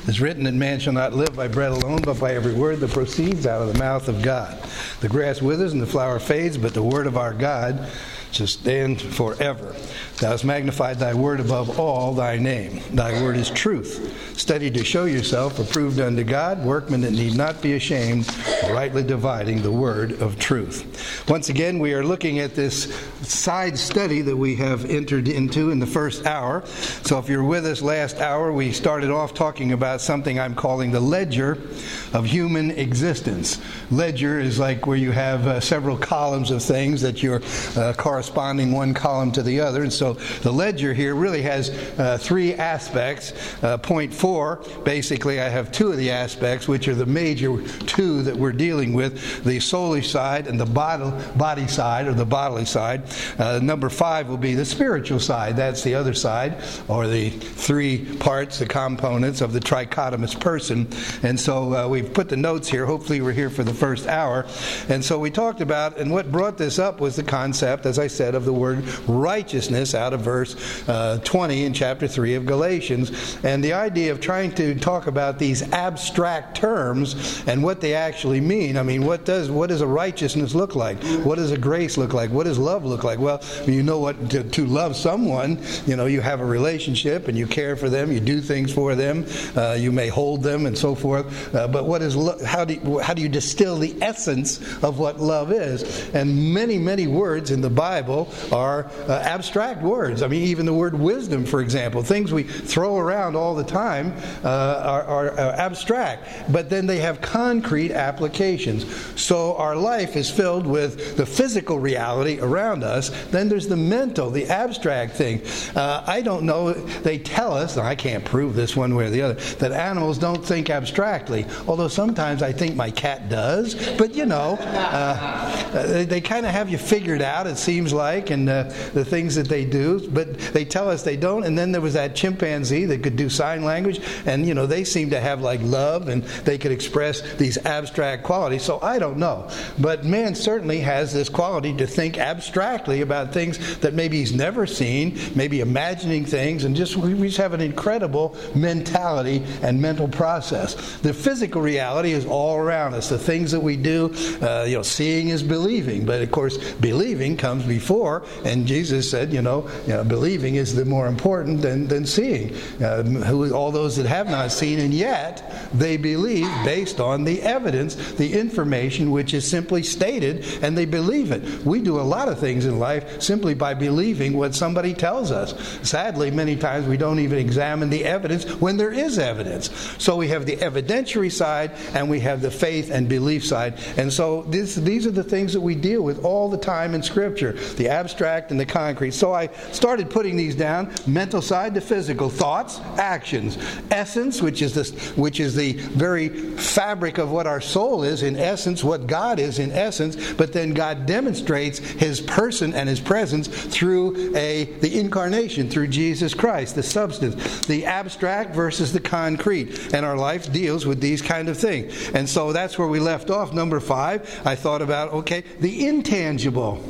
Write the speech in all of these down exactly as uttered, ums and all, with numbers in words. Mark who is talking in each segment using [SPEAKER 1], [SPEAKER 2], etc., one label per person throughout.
[SPEAKER 1] It's written that man shall not live by bread alone, but by every word that proceeds out of the mouth of God. The grass withers and the flower fades, but the word of our God shall stand forever. Thou hast magnified thy word above all thy name. Thy word is truth. Study to show yourself approved unto God, workmen that need not be ashamed, rightly dividing the word of truth. Once again, we are looking at this side study that we have entered into in the first hour. So if you're with us last hour, we started off talking about something I'm calling the ledger of human existence. Ledger is like where you have uh, several columns of things that you're uh, corresponding one column to the other. And so the ledger here really has uh, three aspects. Uh, point four, basically I have two of the aspects, which are the major two that we're dealing with, the soulish side and the body, body side, or the bodily side. Uh, number five will be the spiritual side. That's the other side, or the three parts, the components of the trichotomous person. And so uh, we've put the notes here. Hopefully we're here for the first hour. And so we talked about, and what brought this up was the concept, as I said, of the word righteousness out of verse uh, twenty in chapter three of Galatians. And the idea of trying to talk about these abstract terms and what they actually mean. I mean, what does what does a righteousness look like? What does a grace look like? What does love look like? Well, you know what to, to love someone, you know, you have a relationship and you care for them, you do things for them, uh, you may hold them and so forth. Uh, but what is lo- how do you, how do you distill the essence of what love is? And many, many words in the Bible are uh, abstract words. I mean, even the word wisdom, for example, things we throw around all the time uh, are, are, are abstract, but then they have concrete applications. So our life is filled with the physical reality around us. Then there's the mental, the abstract thing. Uh, I don't know, they tell us, and I can't prove this one way or the other, that animals don't think abstractly, although sometimes I think my cat does, but you know, uh, they, they kind of have you figured out, it seems like, and uh, the things that they do, but they tell us they don't. And then there was that chimpanzee that could do sign language, and you know, they seem to have like love, and they could express these abstract qualities. So I don't know, but man certainly has this quality to think abstractly about things that maybe he's never seen, maybe imagining things, and just we just have an incredible mentality and mental process. The physical reality is all around us. The things that we do, uh, you know, seeing is believing, but of course believing comes before, and Jesus said, you know, you know believing is the more important than, than seeing. Uh, who, all those that have not seen, and yet they believe based on the evidence, the information which is simply stated, and they believe it. We do a lot of things in life simply by believing what somebody tells us. Sadly, many times we don't even examine the evidence when there is evidence. So we have the evidentiary side, and we have the faith and belief side. And so this, these are the things that we deal with all the time in Scripture, the abstract and the concrete. So I started putting these down: mental side, the physical, thoughts, actions, essence, which is this, which is the very fabric of what our soul is in essence, what God is in essence. But then God demonstrates His person and His presence through a the incarnation, through Jesus Christ, the substance, the abstract versus the concrete. And our life deals with these kind of things. And so that's where we left off. Number five, I thought about, okay, the intangible.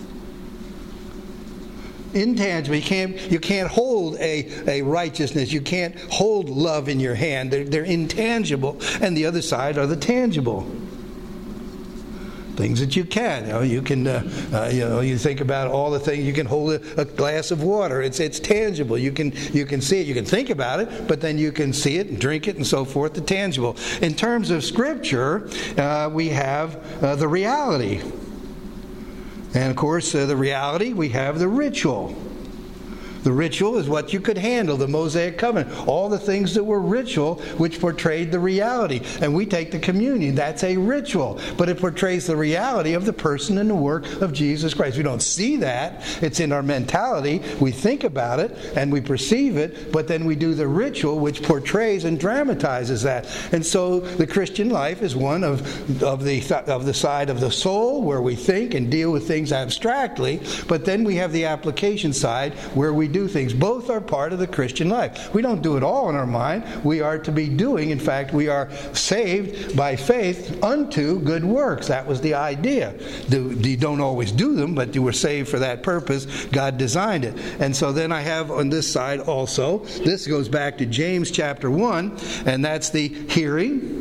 [SPEAKER 1] Intangible. You can't, you can't hold a, a righteousness. You can't hold love in your hand. They're, they're intangible. And the other side are the tangible. Things that you can. You know, you can, uh, uh, you know, you think about all the things. You can hold a, a glass of water. It's it's tangible. You can you can see it. You can think about it, but then you can see it and drink it and so forth. The tangible. In terms of Scripture, uh, we have uh, the reality. And of course, uh, the reality, we have the ritual. The ritual is what you could handle, the Mosaic covenant, all the things that were ritual, which portrayed the reality. And we take the communion, that's a ritual, but it portrays the reality of the person and the work of Jesus Christ. We don't see that, it's in our mentality, we think about it and we perceive it, but then we do the ritual which portrays and dramatizes that. And so the Christian life is one of, of, the, of the side of the soul, where we think and deal with things abstractly, but then we have the application side, where we do things. Both are part of the Christian life. We don't do it all in our mind. We are to be doing. In fact, we are saved by faith unto good works. That was the idea. You don't always do them, but you were saved for that purpose. God designed it. And so then I have on this side also, this goes back to James chapter one, and that's the hearing,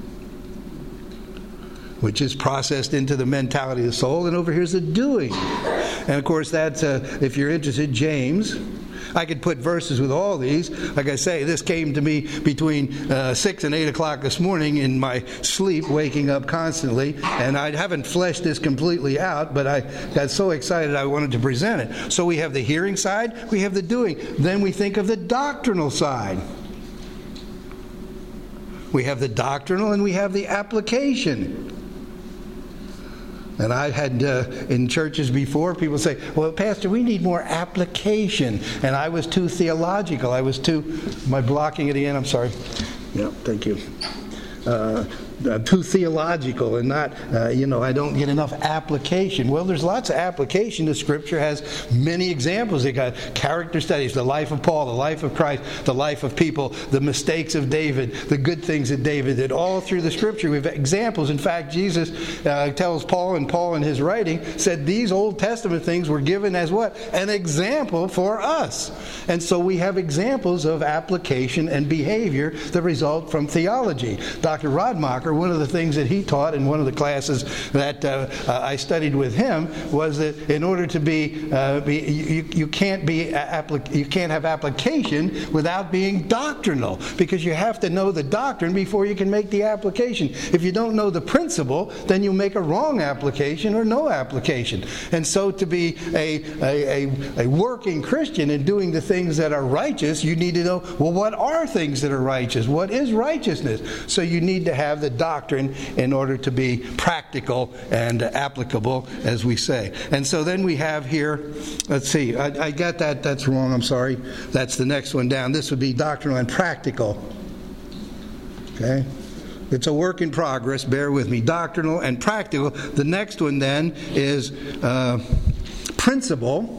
[SPEAKER 1] which is processed into the mentality of the soul, and over here is the doing. And of course, that's, uh, if you're interested, James. I could put verses with all these. Like I say, this came to me between uh, six and eight o'clock this morning in my sleep, waking up constantly. And I haven't fleshed this completely out, but I got so excited I wanted to present it. So we have the hearing side, we have the doing. Then we think of the doctrinal side. We have the doctrinal and we have the application. And I had uh, in churches before, people say, well, Pastor, we need more application. And I was too theological. I was too, am I blocking it again? I'm sorry. Yeah, thank you. Uh, Uh, too theological and not, uh, you know, I don't get enough application. Well, there's lots of application. The Scripture has many examples. They got character studies, the life of Paul, the life of Christ, the life of people, the mistakes of David, the good things that David did. All through the Scripture, we have examples. In fact, Jesus uh, tells Paul, and Paul in his writing said these Old Testament things were given as what? An example for us. And so we have examples of application and behavior that result from theology. Doctor Rodmacher, one of the things that he taught in one of the classes that uh, uh, I studied with him was that in order to be, uh, be you, you can't be applic- you can't have application without being doctrinal, because you have to know the doctrine before you can make the application. If you don't know the principle, then you make a wrong application or no application. And so to be a a, a, a working Christian and doing the things that are righteous, you need to know, well, what are things that are righteous? What is righteousness? So you need to have the doctrine in order to be practical and applicable, as we say. And so then we have here, let's see, I, I got that, that's wrong, I'm sorry. That's the next one down. This would be doctrinal and practical. Okay? It's a work in progress, bear with me. Doctrinal and practical. The next one then is uh, principle.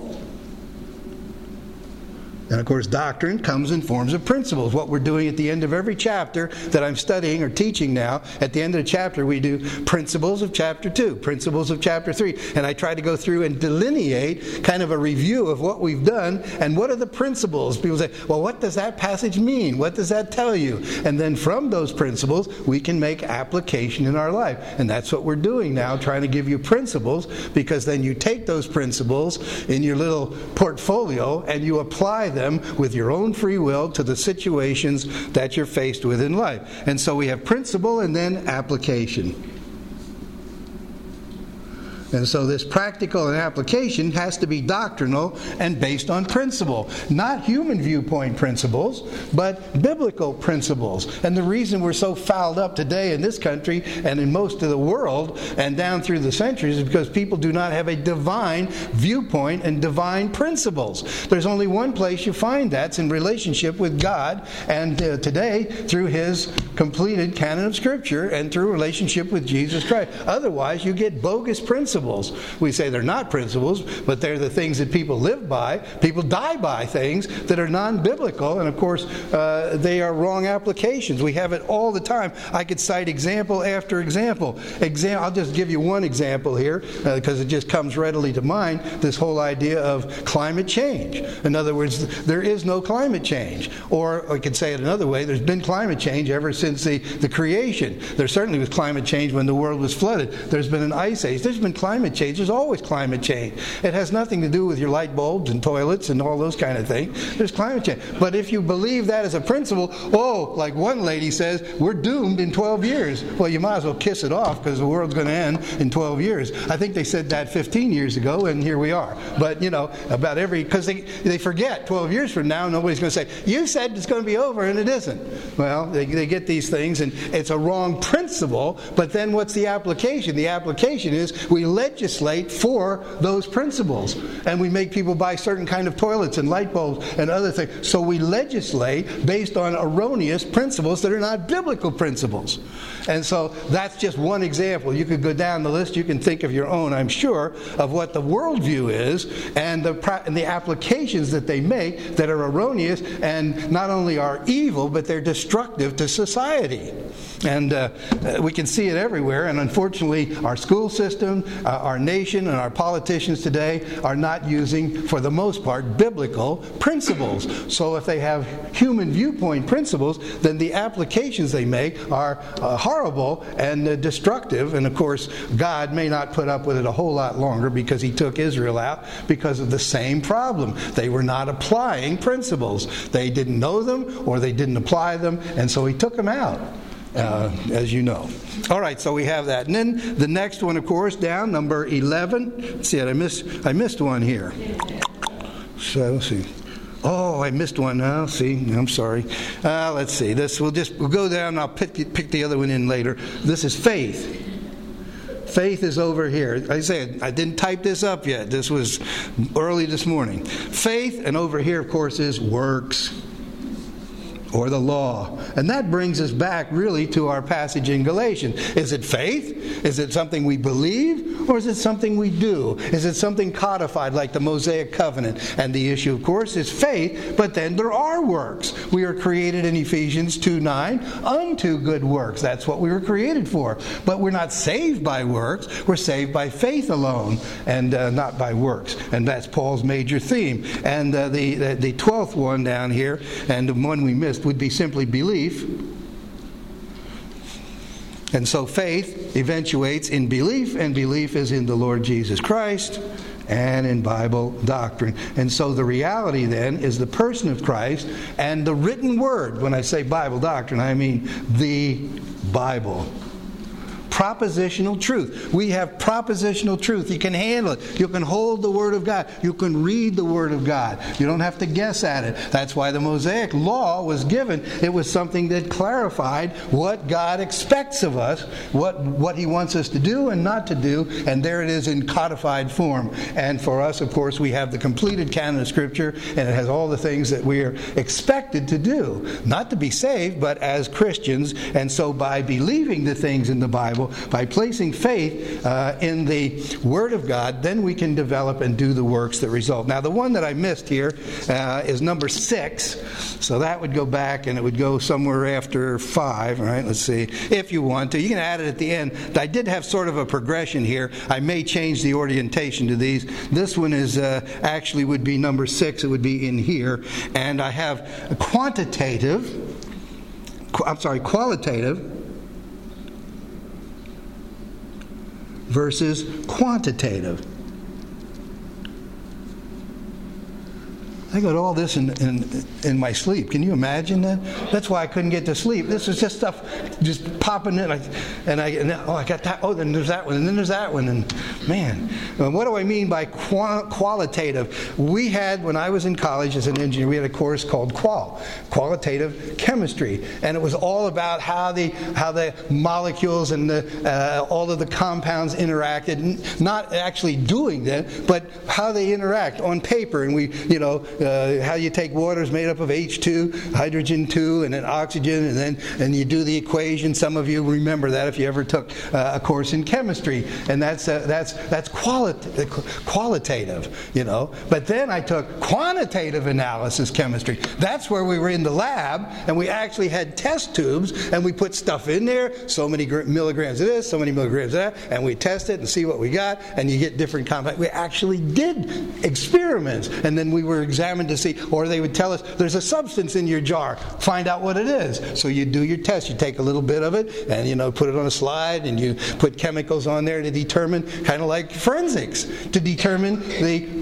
[SPEAKER 1] And of course, doctrine comes in forms of principles. What we're doing at the end of every chapter that I'm studying or teaching now, at the end of the chapter we do principles of chapter two, principles of chapter three. And I try to go through and delineate kind of a review of what we've done and what are the principles. People say, well, what does that passage mean? What does that tell you? And then from those principles, we can make application in our life. And that's what we're doing now, trying to give you principles, because then you take those principles in your little portfolio and you apply them them with your own free will to the situations that you're faced with in life. And so we have principle and then application. And so this practical and application has to be doctrinal and based on principle. Not human viewpoint principles, but biblical principles. And the reason we're so fouled up today in this country and in most of the world and down through the centuries is because people do not have a divine viewpoint and divine principles. There's only one place you find that. It's in relationship with God, and uh, today through His completed canon of Scripture and through relationship with Jesus Christ. Otherwise, you get bogus principles. We say they're not principles, but they're the things that people live by. People die by things that are non-biblical, and of course, uh, they are wrong applications. We have it all the time. I could cite example after example. Exam- I'll just give you one example here, because uh, it just comes readily to mind, this whole idea of climate change. In other words, there is no climate change. Or I could say it another way, there's been climate change ever since the, the creation. There certainly was climate change when the world was flooded. There's been an ice age. There's been climate Climate change. There's always climate change. It has nothing to do with your light bulbs and toilets and all those kind of things. There's climate change. But if you believe that as a principle, oh, like one lady says, we're doomed in twelve years. Well, you might as well kiss it off, because the world's going to end in twelve years. I think they said that fifteen years ago, and here we are. But, you know, about every, because they, they forget twelve years from now, nobody's going to say, you said it's going to be over, and it isn't. Well, they, they get these things, and it's a wrong principle, but then what's the application? The application is we live legislate for those principles. And we make people buy certain kind of toilets and light bulbs and other things. So we legislate based on erroneous principles that are not biblical principles. And so that's just one example. You could go down the list. You can think of your own, I'm sure, of what the worldview is and the, and the applications that they make that are erroneous and not only are evil, but they're destructive to society. And uh, we can see it everywhere. And unfortunately, our school system, uh, our nation, and our politicians today are not using, for the most part, biblical principles. So if they have human viewpoint principles, then the applications they make are uh, horrible and uh, destructive. And of course, God may not put up with it a whole lot longer because he took Israel out because of the same problem. They were not applying principles. They didn't know them or they didn't apply them, and so he took them out. Uh, as you know. All right, so we have that. And then the next one, of course, down, number eleven. Let's see, I missed, I missed one here. So, let's see. Oh, I missed one now. See, I'm sorry. Uh, let's see. This we'll just we'll go down and I'll pick the, pick the other one in later. This is faith. Faith is over here. I said, I didn't type this up yet. This was early this morning. Faith, and over here, of course, is works. Or the law. And that brings us back really to our passage in Galatians. Is it faith? Is it something we believe? Or is it something we do? Is it something codified like the Mosaic covenant? And the issue, of course, is faith, but then there are works. We are created in Ephesians two nine unto good works. That's what we were created for. But we're not saved by works. We're saved by faith alone and uh, not by works. And that's Paul's major theme. And uh, the, the, the twelfth one down here, and the one we missed, would be simply belief. And so faith eventuates in belief, and belief is in the Lord Jesus Christ and in Bible doctrine. And so the reality then is the person of Christ and the written word. When I say Bible doctrine, I mean the Bible. Propositional truth. We have propositional truth. You can handle it. You can hold the Word of God. You can read the Word of God. You don't have to guess at it. That's why the Mosaic Law was given. It was something that clarified what God expects of us, what, what He wants us to do and not to do, and there it is in codified form. And for us, of course, we have the completed canon of Scripture, and it has all the things that we are expected to do. Not to be saved, but as Christians. And so by believing the things in the Bible, by placing faith uh, in the Word of God, then we can develop and do the works that result. Now, the one that I missed here uh, is number six. So that would go back, and it would go somewhere after five. All right, let's see. If you want to, you can add it at the end. I did have sort of a progression here. I may change the orientation to these. This one is uh, actually would be number six. It would be in here. And I have quantitative, qu- I'm sorry, qualitative versus quantitative. I got all this in, in in my sleep. Can you imagine that? That's why I couldn't get to sleep. This is just stuff just popping in. I, and I and oh, I got that. Oh, then there's that one, and then there's that one. And man, what do I mean by qual- qualitative? We had, when I was in college as an engineer, we had a course called Qual, qualitative chemistry, and it was all about how the how the molecules and the uh, all of the compounds interacted. Not actually doing that, but how they interact on paper. And we, you know. Uh, how you take water is made up of H two, hydrogen two, and then oxygen, and then and you do the equation. Some of you remember that if you ever took uh, a course in chemistry, and that's uh, that's that's quali- qualitative, you know. But then I took quantitative analysis chemistry. That's where we were in the lab, and we actually had test tubes, and we put stuff in there, so many gr- milligrams of this, so many milligrams of that, and we test it and see what we got, and you get different compounds. We actually did experiments, and then we were examining to see, or they would tell us there's a substance in your jar, find out what it is. So you do your test, you take a little bit of it and you know put it on a slide and you put chemicals on there to determine, kind of like forensics, to determine the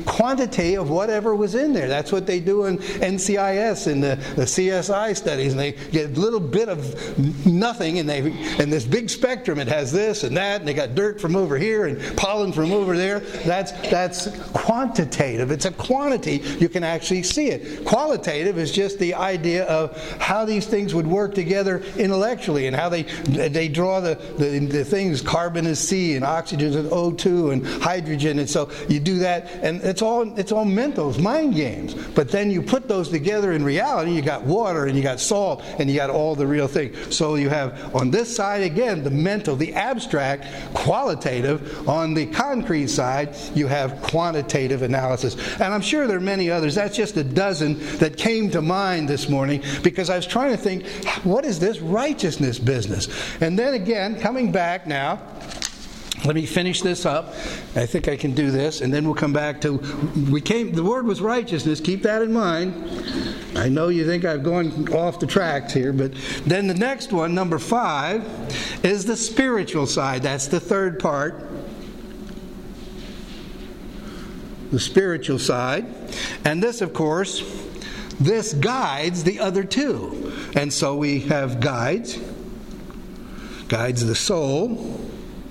[SPEAKER 1] quantity of whatever was in there. That's what they do in N C I S and the, the C S I studies, and they get a little bit of nothing, and they and this big spectrum. It has this and that, and they got dirt from over here and pollen from over there. That's that's quantitative. It's a quantity. You can actually see it. Qualitative is just the idea of how these things would work together intellectually, and how they they draw the, the, the things. Carbon is C, and oxygen is O two, and hydrogen, and so you do that, and it's all it's all mental, it's mind games. But then you put those together in reality, you got water, and you got salt, and you got all the real thing. So you have on this side again the mental, the abstract, qualitative. On the concrete side, you have quantitative analysis. And I'm sure there are many others. That's just a dozen that came to mind this morning, because I was trying to think, what is this righteousness business? And then again, coming back now, let me finish this up. I think I can do this, and then we'll come back to, we came, the word was righteousness. Keep that in mind. I know you think I've gone off the tracks here, but then the next one, number five, is the spiritual side. That's the third part. The spiritual side. And this, of course, this guides the other two. And so we have guides, guides the soul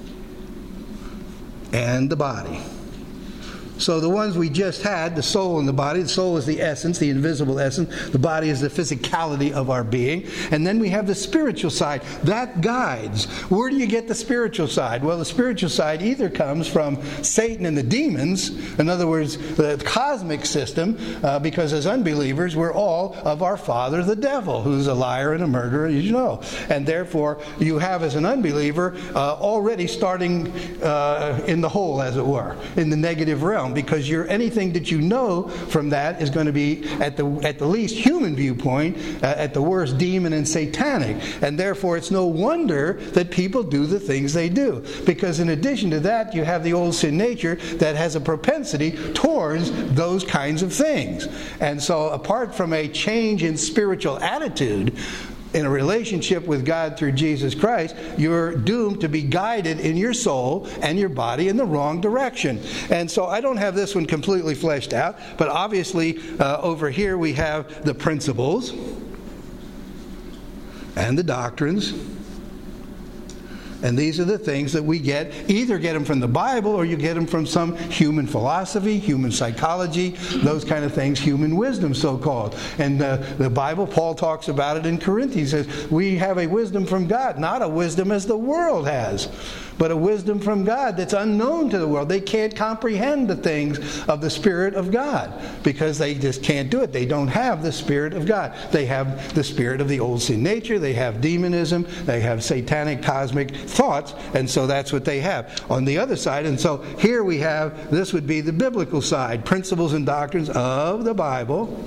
[SPEAKER 1] and the body. So the ones we just had, the soul and the body, the soul is the essence, the invisible essence. The body is the physicality of our being. And then we have the spiritual side. That guides. Where do you get the spiritual side? Well, the spiritual side either comes from Satan and the demons, in other words, the cosmic system, uh, because as unbelievers, we're all of our father, the devil, who's a liar and a murderer, as you know. And therefore, you have as an unbeliever uh, already starting uh, in the hole, as it were, in the negative realm. Because you're, anything that you know from that is going to be at the at the least human viewpoint, uh, at the worst demon and satanic, and therefore it's no wonder that people do the things they do. Because in addition to that, you have the old sin nature that has a propensity towards those kinds of things. And so, apart from a change in spiritual attitude, in a relationship with God through Jesus Christ, you're doomed to be guided in your soul and your body in the wrong direction. And so I don't have this one completely fleshed out, but obviously uh, over here we have the principles and the doctrines. And these are the things that we get, either get them from the Bible or you get them from some human philosophy, human psychology, those kind of things, human wisdom so-called. And uh, the Bible, Paul talks about it in Corinthians. He says, we have a wisdom from God, not a wisdom as the world has, but a wisdom from God that's unknown to the world. They can't comprehend the things of the Spirit of God because they just can't do it. They don't have the Spirit of God. They have the spirit of the old sin nature. They have demonism. They have satanic, cosmic thoughts, and so that's what they have on the other side. And so here we have, this would be the biblical side, principles and doctrines of the Bible.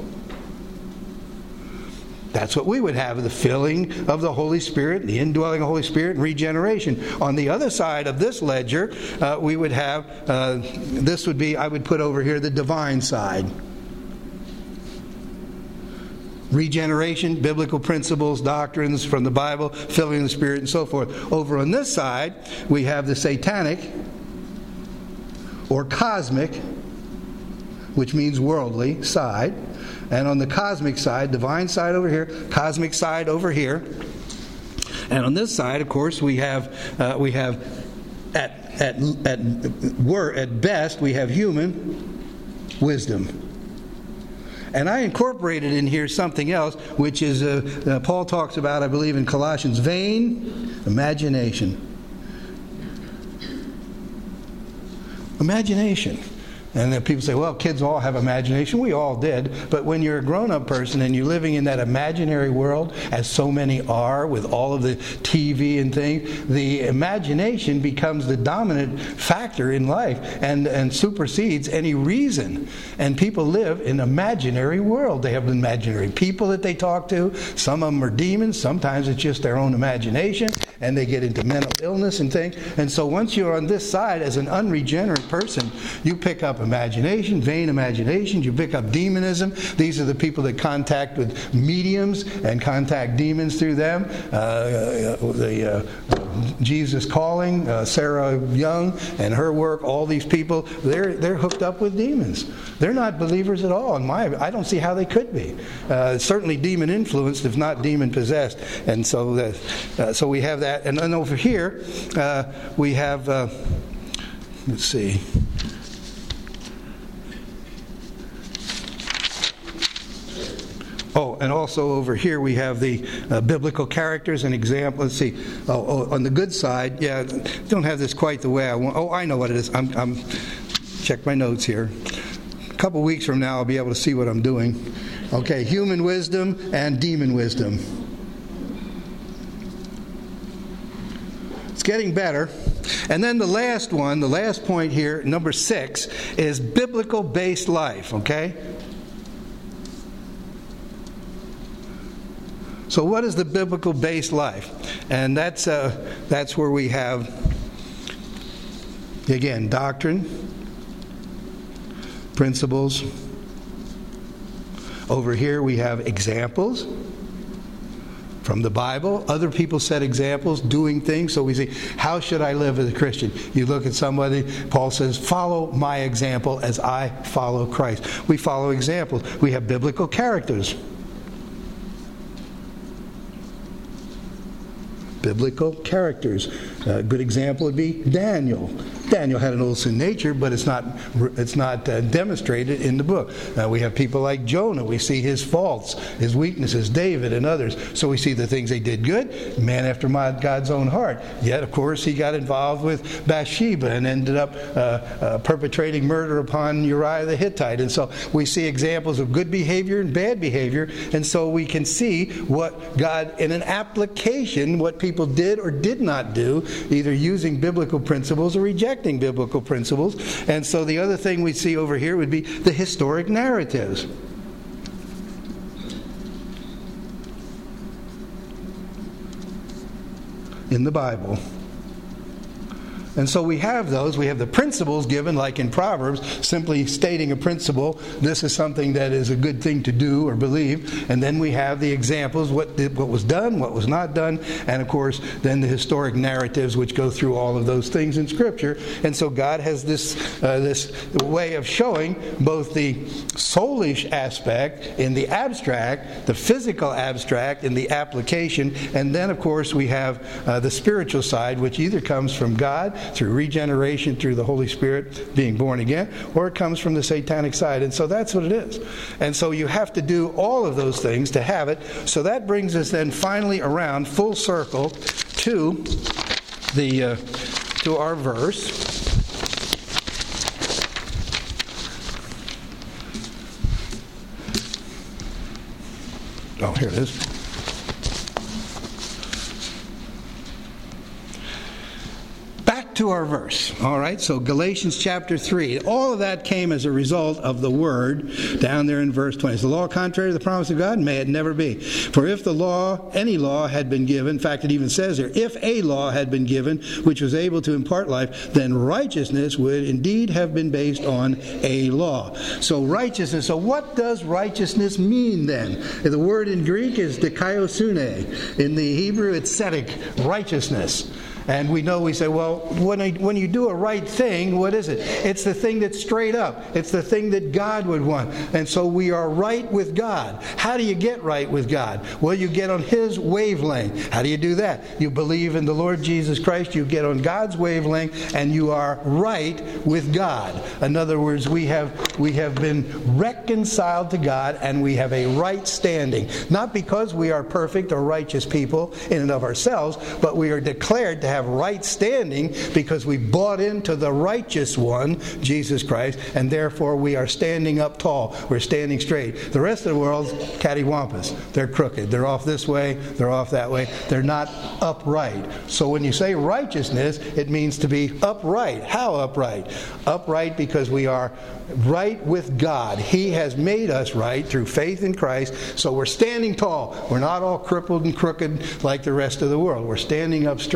[SPEAKER 1] That's what we would have, the filling of the Holy Spirit, the indwelling of the Holy Spirit, and regeneration. On the other side of this ledger, uh, we would have, uh, this would be, I would put over here, the divine side. Regeneration, biblical principles, doctrines from the Bible, filling the Spirit, and so forth. Over on this side, we have the satanic or cosmic, which means worldly, side. And on the cosmic side, divine side over here, cosmic side over here. And on this side, of course, we have uh, we have at at at we're at best we have human wisdom. And I incorporated in here something else, which is uh, uh, Paul talks about, I believe, in Colossians, vain imagination. Imagination. And then people say, well, kids all have imagination. We all did. But when you're a grown-up person and you're living in that imaginary world, as so many are with all of the T V and things, the imagination becomes the dominant factor in life and, and supersedes any reason. And people live in an imaginary world. They have imaginary people that they talk to. Some of them are demons. Sometimes it's just their own imagination. And they get into mental illness and things. And so once you're on this side as an unregenerate person, you pick up up imagination, vain imaginations. You pick up demonism. These are the people that contact with mediums and contact demons through them. Uh, the uh, Jesus Calling, uh, Sarah Young and her work, all these people, they're they're hooked up with demons. They're not believers at all. In my, I don't see how they could be. Uh, certainly demon influenced, if not demon possessed. And so, that, uh, so we have that. And then over here, uh, we have. Uh, let's see. Oh, and also over here we have the uh, biblical characters and examples. Let's see. Oh, oh, on the good side, yeah, don't have this quite the way I want. Oh, I know what it is. I'm, I'm check my notes here. A couple weeks from now, I'll be able to see what I'm doing. Okay, human wisdom and demon wisdom. It's getting better. And then the last one, the last point here, number six, is biblical-based life. Okay. So what is the biblical-based life? And that's uh, that's where we have, again, doctrine, principles. Over here we have examples from the Bible. Other people set examples, doing things. So we see, how should I live as a Christian? You look at somebody, Paul says, follow my example as I follow Christ. We follow examples. We have biblical characters. Biblical characters. A good example would be Daniel. Daniel had an old sin nature, but it's not it's not uh, demonstrated in the book. Uh, we have people like Jonah. We see his faults, his weaknesses, David and others. So we see the things they did good, man after my, God's own heart. Yet, of course, he got involved with Bathsheba and ended up uh, uh, perpetrating murder upon Uriah the Hittite. And so we see examples of good behavior and bad behavior. And so we can see what God, in an application, what people did or did not do, either using biblical principles or rejecting biblical principles. And so the other thing we see over here would be the historic narratives. In the Bible. And so we have those. We have the principles given, like in Proverbs, simply stating a principle. This is something that is a good thing to do or believe. And then we have the examples, what did, what was done, what was not done. And of course, then the historic narratives, which go through all of those things in Scripture. And so God has this uh, this way of showing both the soulish aspect in the abstract, the physical abstract in the application. And then, of course, we have uh, the spiritual side, which either comes from God, through regeneration, through the Holy Spirit being born again, or it comes from the satanic side. And so that's what it is. And so you have to do all of those things to have it. So that brings us then finally around full circle to the uh, to our verse. Oh, here it is. To our verse. All right, so Galatians chapter three. All of that came as a result of the word down there in verse twenty. Is the law contrary to the promise of God? May it never be. For if the law, any law had been given, in fact it even says there, if a law had been given which was able to impart life, then righteousness would indeed have been based on a law. So righteousness. So what does righteousness mean then? The word in Greek is dikaiosune. In the Hebrew it's tzedek, righteousness. And we know, we say, well, when, I, when you do a right thing, what is it? It's the thing that's straight up. It's the thing that God would want. And so we are right with God. How do you get right with God? Well, you get on His wavelength. How do you do that? You believe in the Lord Jesus Christ. You get on God's wavelength, and you are right with God. In other words, we have we have been reconciled to God, and we have a right standing. Not because we are perfect or righteous people in and of ourselves, but we are declared to have right standing because we bought into the righteous one, Jesus Christ, and therefore we are standing up tall. We're standing straight. The rest of the world's cattywampus. They're crooked. They're off this way. They're off that way. They're not upright. So when you say righteousness, it means to be upright. How upright? Upright because we are right with God. He has made us right through faith in Christ. So we're standing tall. We're not all crippled and crooked like the rest of the world. We're standing up straight,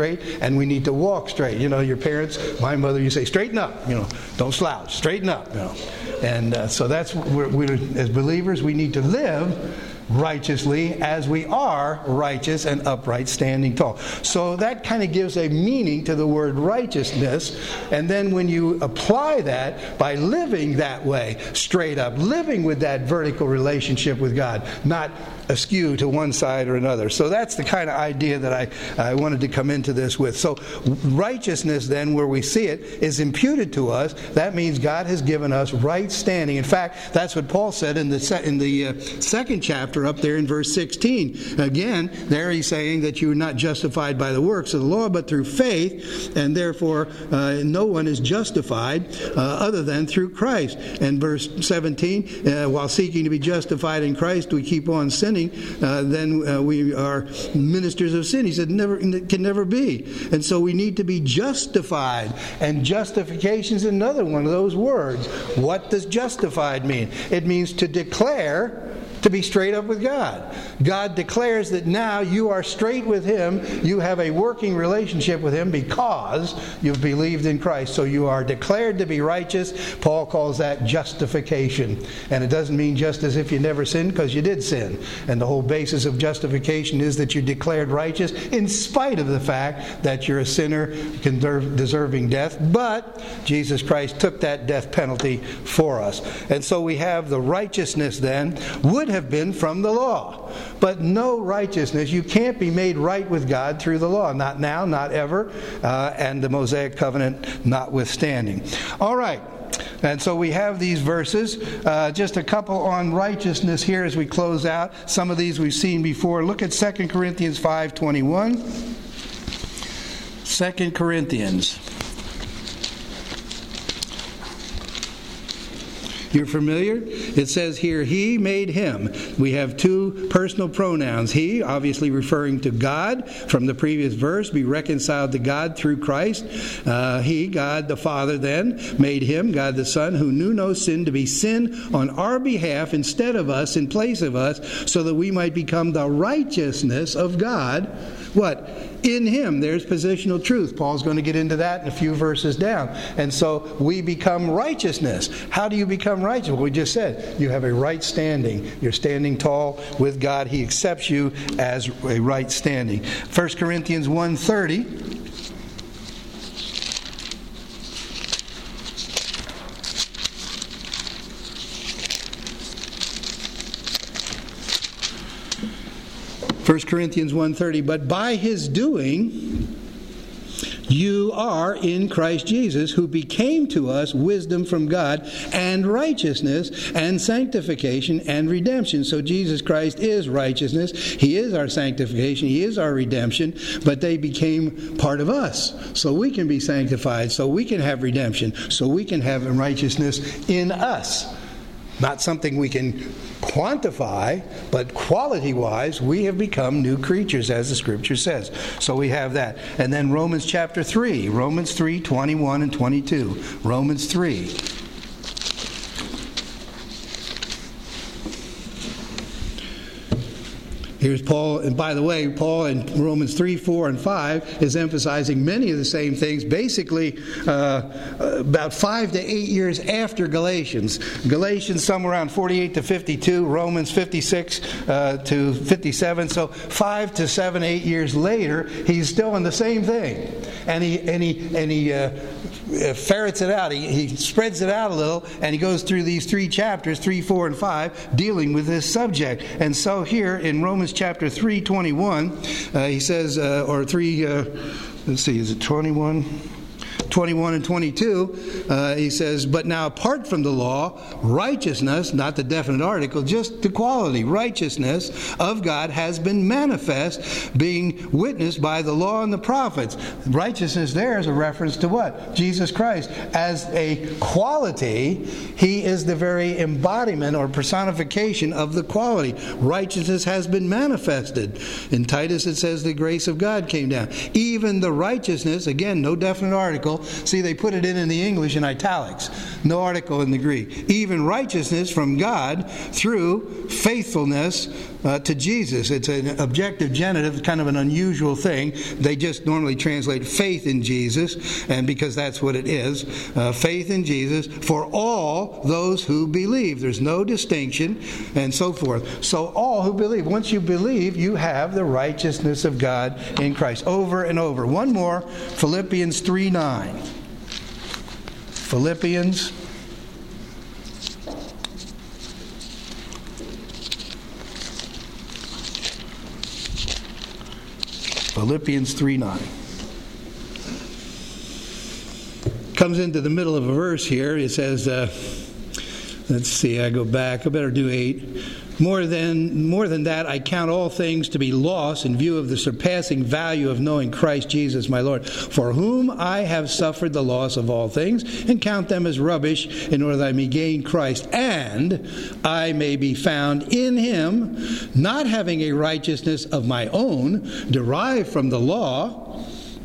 [SPEAKER 1] and we need to walk straight. You know, your parents, my mother, you say, straighten up, you know, don't slouch, straighten up, you know. And uh, so that's, we're, we're, as believers, we need to live righteously as we are righteous and upright, standing tall. So that kind of gives a meaning to the word righteousness. And then when you apply that by living that way, straight up, living with that vertical relationship with God, not askew to one side or another. So that's the kind of idea that I, I wanted to come into this with. So righteousness then, where we see it, is imputed to us. That means God has given us right standing. In fact, that's what Paul said in the se- in the uh, second chapter up there in verse sixteen. Again, there he's saying that you are not justified by the works of the law, but through faith, and therefore uh, no one is justified uh, other than through Christ. And verse seventeen, uh, while seeking to be justified in Christ, we keep on sinning. Uh, then uh, we are ministers of sin. He said, never can never be. And so we need to be justified. And justification is another one of those words. What does justified mean? It means to declare to be straight up with God. God declares that now you are straight with Him. You have a working relationship with Him because you've believed in Christ. So you are declared to be righteous. Paul calls that justification. And it doesn't mean just as if you never sinned, because you did sin. And the whole basis of justification is that you're declared righteous in spite of the fact that you're a sinner deserving death. But Jesus Christ took that death penalty for us. And so we have the righteousness then would have been from the law. But no righteousness. You can't be made right with God through the law. Not now, not ever. Uh, and the Mosaic covenant notwithstanding. All right. And so we have these verses. Uh, just a couple on righteousness here as we close out. Some of these we've seen before. Look at Second Corinthians five twenty-one. Second Corinthians. You're familiar? It says here, He made Him. We have two personal pronouns. He, obviously referring to God from the previous verse, be reconciled to God through Christ. Uh, he, God the Father, then made Him, God the Son, who knew no sin, to be sin on our behalf instead of us, in place of us, so that we might become the righteousness of God. What? In Him. There's positional truth. Paul's going to get into that in a few verses down. And so we become righteousness. How do you become righteous? Well, we just said you have a right standing. You're standing tall with God. He accepts you as a right standing. First Corinthians one thirty. First Corinthians one thirty, but by His doing you are in Christ Jesus, who became to us wisdom from God and righteousness and sanctification and redemption. So Jesus Christ is righteousness. He is our sanctification. He is our redemption. But they became part of us. So we can be sanctified. So we can have redemption. So we can have righteousness in us. Not something we can quantify, but quality-wise, we have become new creatures, as the Scripture says. So we have that. And then Romans chapter three, Romans three, twenty-one and twenty-two. Romans three. Here's Paul, and by the way, Paul in Romans three, four, and five is emphasizing many of the same things, basically uh, about five to eight years after Galatians. Galatians somewhere around forty-eight to fifty-two, Romans fifty-six uh, to fifty-seven. So five to seven, eight years later, he's still in the same thing, and he and he and he. Uh, ferrets it out. He, he spreads it out a little, and he goes through these three chapters, three, four, and five, dealing with this subject. And so here in Romans chapter three, twenty-one, uh, he says, uh, or three, uh, let's see, is it twenty-one? twenty-one and twenty-two, uh, he says, but now apart from the law, righteousness, not the definite article, just the quality, righteousness of God has been manifest, being witnessed by the law and the prophets. Righteousness there is a reference to what? Jesus Christ. As a quality, He is the very embodiment or personification of the quality. Righteousness has been manifested. In Titus it says the grace of God came down. Even the righteousness, again, no definite article, See, they put it in in the English in italics. No article in the Greek. Even righteousness from God through faithfulness uh, to Jesus. It's an objective genitive, kind of an unusual thing. They just normally translate faith in Jesus, and because that's what it is, uh, faith in Jesus for all those who believe. There's no distinction, and so forth. So all who believe. Once you believe, you have the righteousness of God in Christ. Over and over. One more, Philippians three nine. Philippians Philippians three nine. Comes into the middle of a verse here. It says, uh, let's see, I go back. I better do eight. More than, more than that, I count all things to be loss in view of the surpassing value of knowing Christ Jesus my Lord, for whom I have suffered the loss of all things, and count them as rubbish, in order that I may gain Christ, and I may be found in Him, not having a righteousness of my own, derived from the law,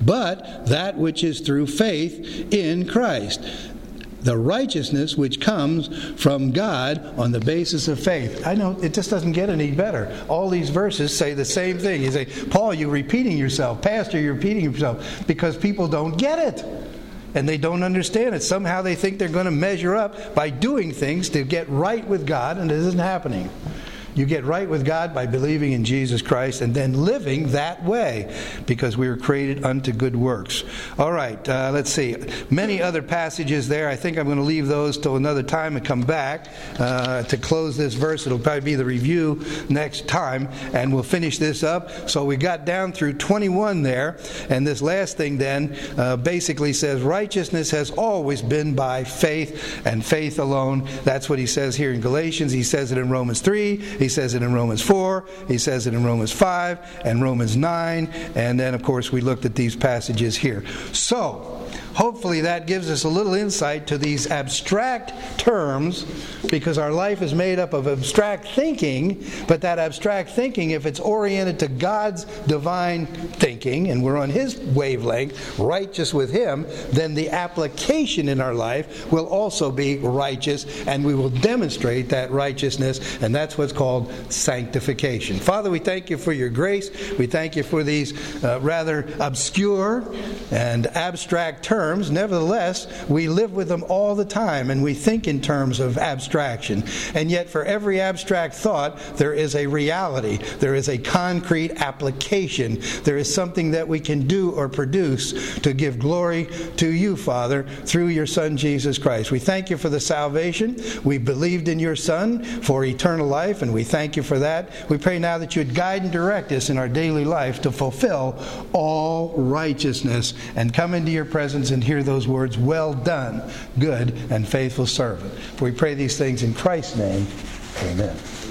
[SPEAKER 1] but that which is through faith in Christ, the righteousness which comes from God on the basis of faith. I know it just doesn't get any better. All these verses say the same thing. You say, Paul, you're repeating yourself. Pastor, you're repeating yourself. Because people don't get it. And they don't understand it. Somehow they think they're going to measure up by doing things to get right with God, and it isn't happening. You get right with God by believing in Jesus Christ and then living that way, because we were created unto good works. All right, uh, let's see. Many other passages there. I think I'm going to leave those till another time and come back uh, to close this verse. It'll probably be the review next time, and we'll finish this up. So we got down through twenty-one there, and this last thing then uh, basically says righteousness has always been by faith and faith alone. That's what he says here in Galatians. He says it in Romans three. He says it in Romans four, he says it in Romans five, and Romans nine, and then, of course, we looked at these passages here. So, hopefully that gives us a little insight to these abstract terms, because our life is made up of abstract thinking, but that abstract thinking, if it's oriented to God's divine thinking, and we're on His wavelength, righteous with Him, then the application in our life will also be righteous, and we will demonstrate that righteousness, and that's what's called sanctification. Father, we thank You for Your grace. We thank You for these uh, rather obscure and abstract terms. Nevertheless, we live with them all the time, and we think in terms of abstraction. And yet, for every abstract thought, there is a reality. There is a concrete application. There is something that we can do or produce to give glory to You, Father, through Your Son, Jesus Christ. We thank You for the salvation. We believed in Your Son for eternal life, and we thank You for that. We pray now that You would guide and direct us in our daily life to fulfill all righteousness and come into Your presence and hear those words, well done, good and faithful servant. For we pray these things in Christ's name. Amen.